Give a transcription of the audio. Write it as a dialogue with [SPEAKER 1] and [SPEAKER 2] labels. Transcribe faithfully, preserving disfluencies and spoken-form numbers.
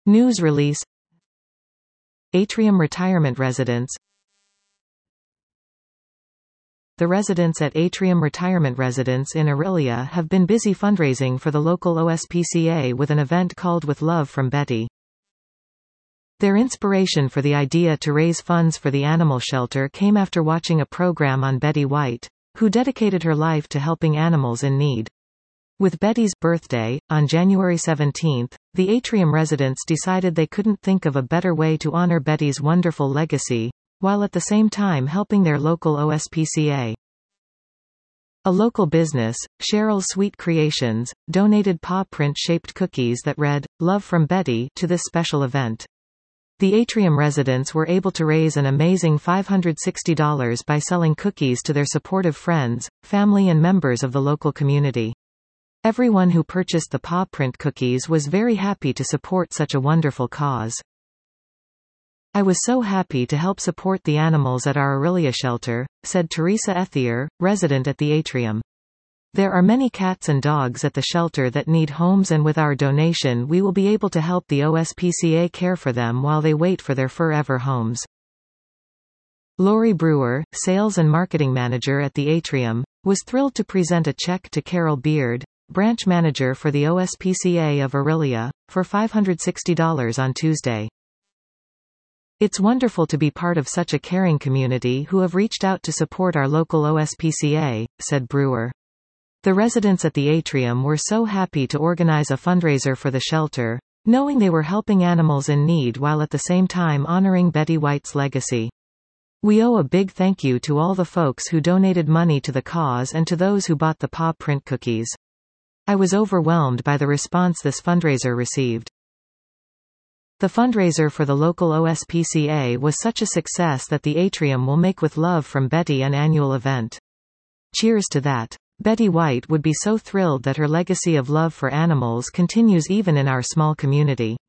[SPEAKER 1] News release. Atrium Retirement Residence. The residents at Atrium Retirement Residence in Orillia have been busy fundraising for the local O S P C A with an event called With Love from Betty. Their inspiration for the idea to raise funds for the animal shelter came after watching a program on Betty White, who dedicated her life to helping animals in need. With Betty's birthday, on January seventeenth, the Atrium residents decided they couldn't think of a better way to honor Betty's wonderful legacy, while at the same time helping their local O S P C A. A local business, Cheryl's Sweet Creations, donated paw print-shaped cookies that read, "Love from Betty," to this special event. The Atrium residents were able to raise an amazing five hundred sixty dollars by selling cookies to their supportive friends, family and members of the local community. Everyone who purchased the paw print cookies was very happy to support such a wonderful cause. "I was so happy to help support the animals at our Orillia shelter," said Teresa Ethier, resident at the Atrium. "There are many cats and dogs at the shelter that need homes, and with our donation we will be able to help the O S P C A care for them while they wait for their forever homes." Lori Brewer, sales and marketing manager at the Atrium, was thrilled to present a check to Carol Beard, branch manager for the O S P C A of Orillia, for five hundred sixty dollars on Tuesday. "It's wonderful to be part of such a caring community who have reached out to support our local O S P C A," said Brewer. The residents at the Atrium were so happy to organize a fundraiser for the shelter, knowing they were helping animals in need while at the same time honoring Betty White's legacy. "We owe a big thank you to all the folks who donated money to the cause and to those who bought the paw print cookies. I was overwhelmed by the response this fundraiser received." The fundraiser for the local O S P C A was such a success that the Atrium will make With Love from Betty an annual event. Cheers to that. Betty White would be so thrilled that her legacy of love for animals continues even in our small community.